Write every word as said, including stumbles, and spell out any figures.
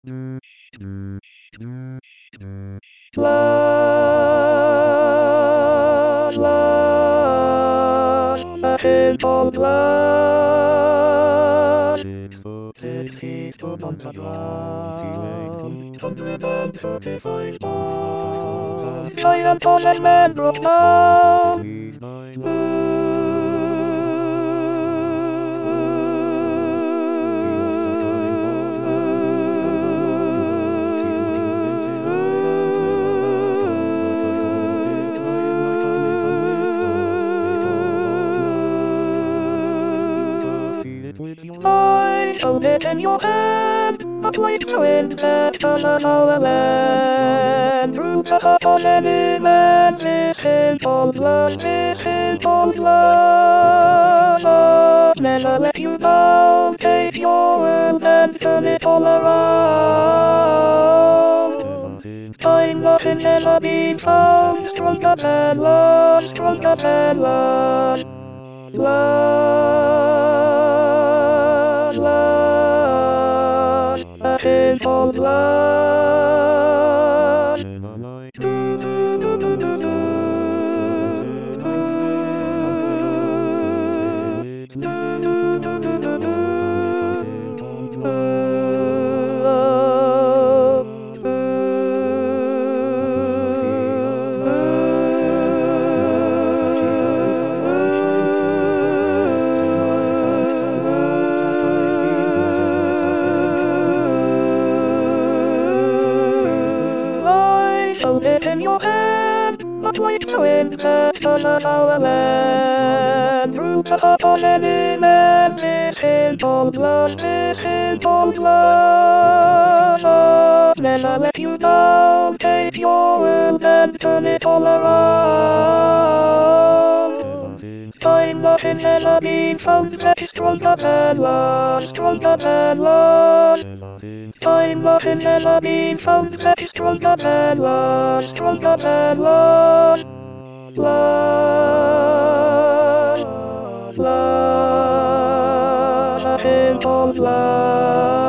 Blush, blush, a simple blush. Six foot six feet stood on the ground, hundred and thirty-five pounds. Giant tall man broke down. I hold it in your hand, but wait to wind that doesn't know a land. Through the heart of any man, this simple blush, this simple blush. Never let you down, take your world and turn it all around. Find nothing never been found, stronger than love, stronger than love. Love, love, a simple blush. Do, do, do, do, do, do. Do, do, do, do, do, do. Hold it in your hand, but wait to wind that doesn't our land. Through the heart of any man, this simple blush, this simple blush. Never let you down, take your world and turn it all around. Find nothing's ever been found that is stronger than love, stronger than love. Find nothing's ever been found that is stronger than love, stronger than love. Love, love, a simple love.